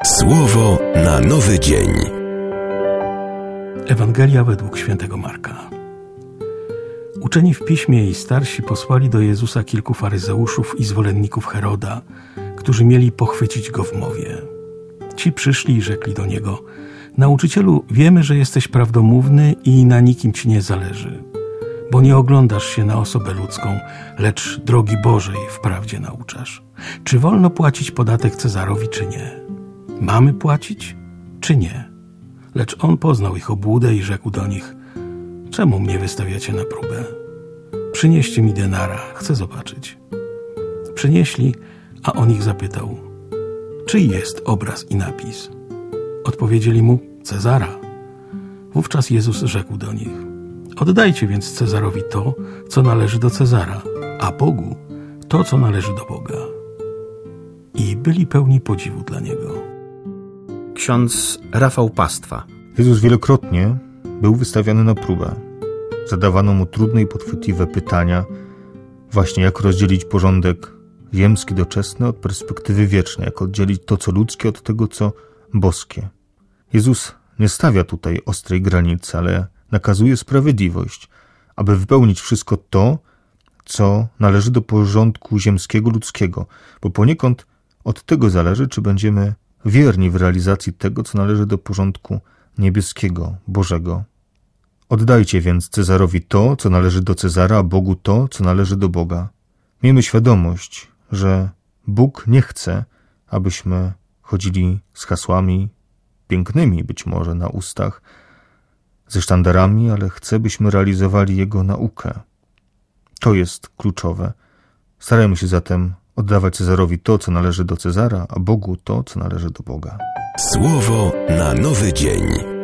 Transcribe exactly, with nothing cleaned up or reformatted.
Słowo na nowy dzień. Ewangelia według świętego Marka. Uczeni w piśmie i starsi posłali do Jezusa kilku faryzeuszów i zwolenników Heroda, którzy mieli pochwycić go w mowie. Ci przyszli i rzekli do niego: Nauczycielu, wiemy, że jesteś prawdomówny i na nikim ci nie zależy, bo nie oglądasz się na osobę ludzką, lecz drogi Bożej wprawdzie nauczasz. Czy wolno płacić podatek Cezarowi, czy nie? Mamy płacić, czy nie? Lecz on poznał ich obłudę i rzekł do nich: Czemu mnie wystawiacie na próbę? Przynieście mi denara, chcę zobaczyć. Przynieśli, a on ich zapytał: Czyj jest obraz i napis? Odpowiedzieli mu: Cezara. Wówczas Jezus rzekł do nich: Oddajcie więc Cezarowi to, co należy do Cezara, a Bogu to, co należy do Boga. I byli pełni podziwu dla Niego. Ksiądz Rafał Pastwa. Jezus wielokrotnie był wystawiany na próbę. Zadawano mu trudne i podchwytliwe pytania, właśnie jak rozdzielić porządek ziemski, doczesny od perspektywy wiecznej, jak oddzielić to, co ludzkie, od tego, co boskie. Jezus nie stawia tutaj ostrej granicy, ale nakazuje sprawiedliwość, aby wypełnić wszystko to, co należy do porządku ziemskiego, ludzkiego, bo poniekąd od tego zależy, czy będziemy wierni w realizacji tego, co należy do porządku niebieskiego, Bożego. Oddajcie więc Cezarowi to, co należy do Cezara, a Bogu to, co należy do Boga. Miejmy świadomość, że Bóg nie chce, abyśmy chodzili z hasłami pięknymi być może na ustach, ze sztandarami, ale chce, byśmy realizowali Jego naukę. To jest kluczowe. Starajmy się zatem oddawać Cezarowi to, co należy do Cezara, a Bogu to, co należy do Boga. Słowo na nowy dzień.